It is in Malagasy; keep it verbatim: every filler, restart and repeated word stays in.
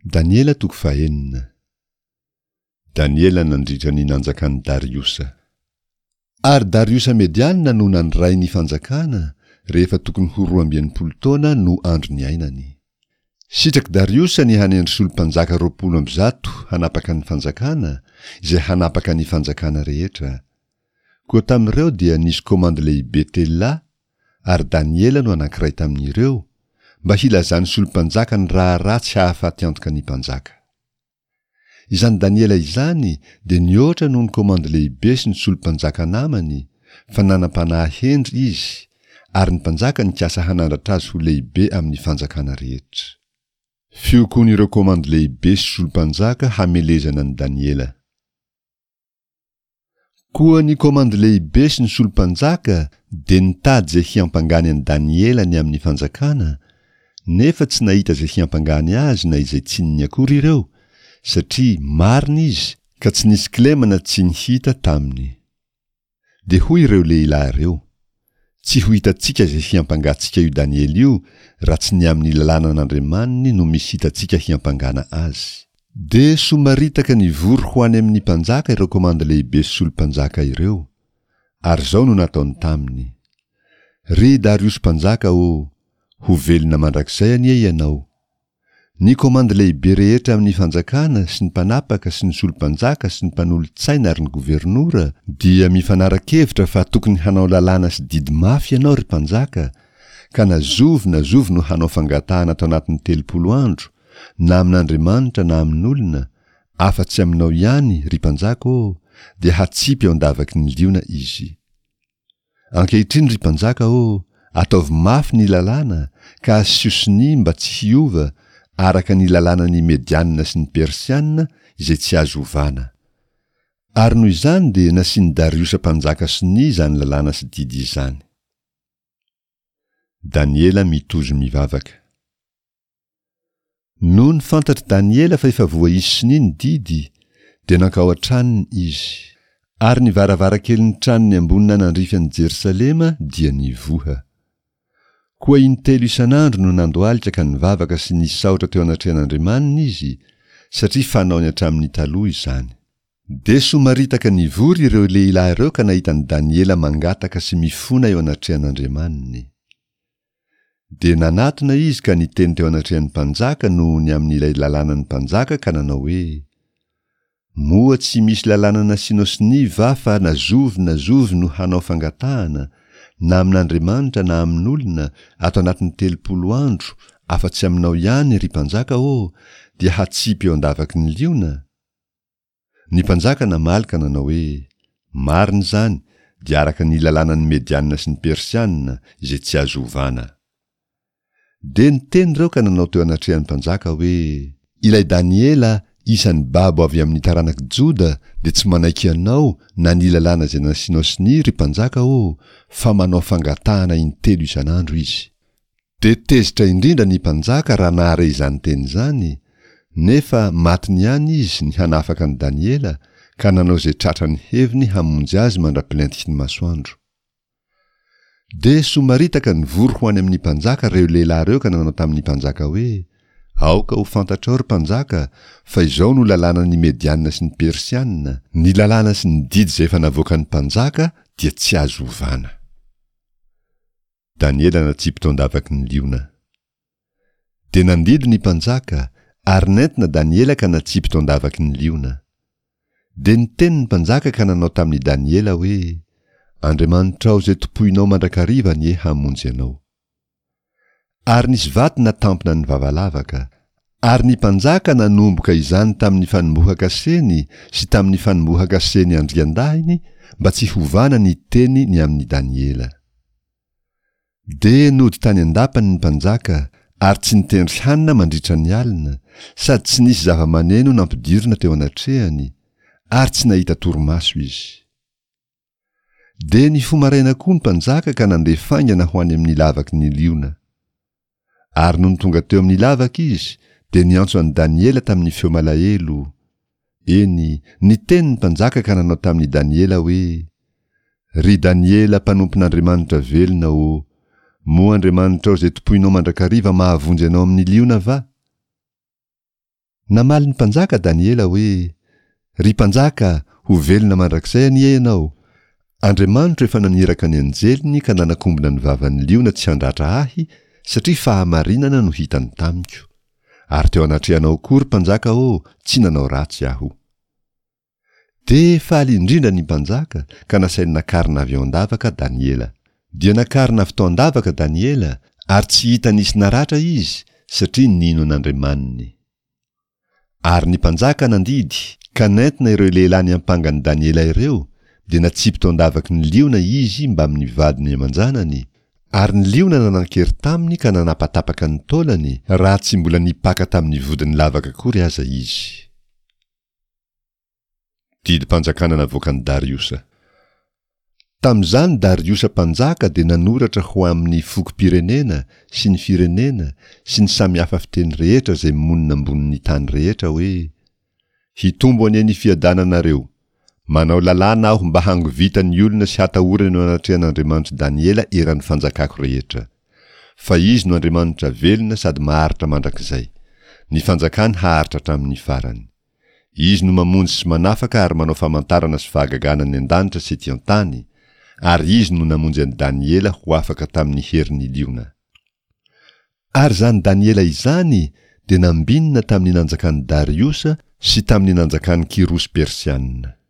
Daniela toko fahenina. Daniela nandritra ny nanjakan'i Dariusa. Ary Dariusa Medianina no nandray ny fanjakana rehefa tokony ho roa amby enimpolo taona no andro ny ainany. Sitraky Dariusa ny hanendry solompanjaka roapolo amby zato hanapaka ny fanjakana, izay hanapaka ny fanjakana rehetra. Koa tamin'ireo dia nisy komande lehibe tela, ary Daniela no anankiray tamin'ireo, mba hilazany solompanjaka ny raha ratsy hahafaty antoka ny mpanjaka. Izany Daniela izany dia nioatra noho ny komande lehibe sy ny solompanjaka namany, fa nanam-panahy hendry izy, ary ny mpanjaka nikasa hanandratra azy ho lehibe amin'ny fanjakana rehetra. Fiokon'ireo komande lehibe sy solompanjaka hamelezana ny Daniela. Koa ny komande lehibe sy ny solompanjaka dia nitady izay hiampangany an'i Daniela ny amin'ny fanjakana, nefa tsy nahita izay hiampangany azy na izay tsininy akory ireo, satria marina izy ka tsy nisy kilemana tsy nihita taminy. Dia hoy ireo lehilahy ireo, tsy ho hitantsika izay hiampangatsika io Daniela io raha tsy ny amin'ny lalànan'Andriamaniny no misy hitantsika hiampangana azy. Dia somaritaka nivory ho any amin'ny mpanjaka ireo komande lehibe sy solompanjaka ireo, ary zao no nataony taminy. Ry Darius mpanjaka o, ho velona mandrakizay anie ianao. Ny komande lehibe rehetra amin'ny fanjakana sy ny mpanapaka sy ny solompanjaka sy ny mpanolo-tsaina ary ny governora dia mifanara-kevitra fa tokony hanao lalàna sy didy mafy ianao ry mpanjaka, ka na zovy na zovy no hanao fangatahana tao anatin'ny telopolo andro, na amin'Andriamanitra na amin'olona, afa-tsy aminao ihany ry mpanjaka o, dia hatsipy ao andavaky ny liona izy. Ankehitriny ry mpanjaka o, ataovy mafy ny lalàna, ka asiosiny mba tsy hiova araka ny lalàna ny Medianina sy ny Persianina izay tsy azo ovana. Ary noho izany dia nasiany Dariusa mpanjaka sy ny izany lalàna sy didy izany. Daniela mitozo mivavaka. Noho ny fantatry Daniela fa efa voaisy sy ny didy, dia nankao an-tranony izy, ary ny varavarakelin'ny tranony ambonina nandrify an'i Jerusalema dia nivoha. Koa intelo isan'andro no nandoalika ka nivavaka sy nisaotra teo anatrehan'Andriamanina izy, satria fanaony hatramin'ny taloha izany. Dia somaritaka nivory ireo lehilahy ireo ka nahitany Daniela mangataka sy mifona eo anatrehan'Andriamaniny. Dia nanatona izy ka niteny teo anatrehan'ny mpanjaka noho ny amin'ilay lalànan'ny mpanjaka ka nanao hoe, moa tsy misy lalàna nasianao siny va fa na zovy na zovy no hanao fangatahana, na amin'Andriamanitra na amin'olona ato anatin'ny telopolo andro, afa-tsy aminao ihany ry mpanjaka o, dia hatsipy eo andavaky ny liona. Ny mpanjaka namalika nanao hoe, marina izany, dia araka ny lalànan'ny Medianina sy ny Persianina izay tsy azo ovana. Dia niteny ireo ka nanao teo anatrehan'ny mpanjaka hoe, ilay Daniela isan'ny babo avy amin'ny taranaky Joda dia tsy manaiky anao na ny lalàna izay nasianao siny ry mpanjaka o, fa manao fangatahana intelo isan'andro izy. Dia tezitra indrindra ny mpanjaka raha nahare izany teny izany, nefa matiny ihany izy ny hanafaka ny Daniela ka nanao izay tratra ny heviny hamonjy azy mandra-pilentika ny masoandro. Dia somaritaka nivory ho any amin'ny mpanjaka ireo lehilahy ireo ka nanao tamin'ny mpanjaka hoe, aoka ho fantatrao ry mpanjaka fa izao no lalàna ny Medianina sy ny Persianina, ny lalàna sy ny didy izay efa navoaka ny mpanjaka dia tsy azo ovana. Daniela natsipy tao andavaky ny liona. Dia nandidy ny mpanjaka, ary nentina Daniela ka natsipy tao andavaky ny liona. Dia niteny ny mpanjaka ka nanao tamin'ny Daniela hoe, Andriamanitra ao izay tompoinao mandrakariva anie hamonjy anao. Ary nisy vaty natampina ny vavalavaka, ary ny mpanjaka nanomboka izany tamin'ny fanombohakaseny sy tamin'ny fanombohakaseny andriandahiny mba tsy hovana ny teny ny amin'ny Daniela. Dia nody tany andapany ny mpanjaka, ary tsy nitendry hanina mandritra ny alina, sady tsy nisy zava-maneno nampidirina teo anatrehany, ary tsy nahita torimaso izy. Dia ny fomaraina koa ny mpanjaka ka nandeha faingana ho any amin'ny lavaky ny liona. Ary noho ny tonga teo amin'ny lavaka izy, dia niantso an'i Daniela tamin'ny feo malahelo. Eny, niteny ny mpanjaka ka nanao tamin'ny Daniela hoe, ry Daniela mpanompon'Andriamanitra velona o, moa Andriamanitra ao izay tompoinao mandrakariva mahavonjy anao amin'ny liona va? namaly ny mpanjaka Daniela hoe ry mpanjaka ho velona mandrakizay anie ianao. Andriamanitra efa naniraka ny anjeliny ka nanakombona ny vavan'ny liona tsy handratra ahy satria fahamarinana no hitany tamiko. Ary teo anatrehanao kory mpanjaka ô tsy nanao ratsy aho. De faly indrindra ny mpanjaka ka nasainy nakarina avy ao an-davaka Daniela. Dia nakarina avy tao an-davaka Daniela ary tsy hita nisy naratra izy satria nino an'Andriamaniny. Ary ny mpanjaka nandidy ka nentina ireo lehilahy niampangany Daniela ireo dia natsipy tao an-davaky ny liona izy mba amin'ny vadiny aman-janany. Ary ny liona nanan-kery taminy ka nanapatapaka ny taolany raha tsy mbola nipaka tamin'ny vodiny lavaka kory aza izy. Didy mpanjakana navoakan'i Dariosa. Tamin'izany Dariosa mpanjaka dia nanoratra ho amin'ny fokom-pirenena sy ny firenena sy ny samihafa fiteny rehetra izay monina ambonin'ny tany rehetra hoe hitombo anie ny fiadananareo. Manao lalàna aho mba hangovita ny olona sy hatahorana ao anatrehan'Andriamanitra Daniela eran'ny fanjakako rehetra. Fa izy no Andriamanitra velona sady maharitra mandrakizay. Ny fanjakany haharitra hatramin'ny farany. Izy no mamonjy sy manafaka ary manao famantarana sy fahagagana ny an-danitra sy ety an-tany, ary izy no namonjy an'i Daniela ho afaka tamin'ny herin'ny liona. Ary zany Daniela izany dia nambinina tamin'ny nanjakan'i Dariosa sy tamin'ny nanjakan'i Kirosy Persianina.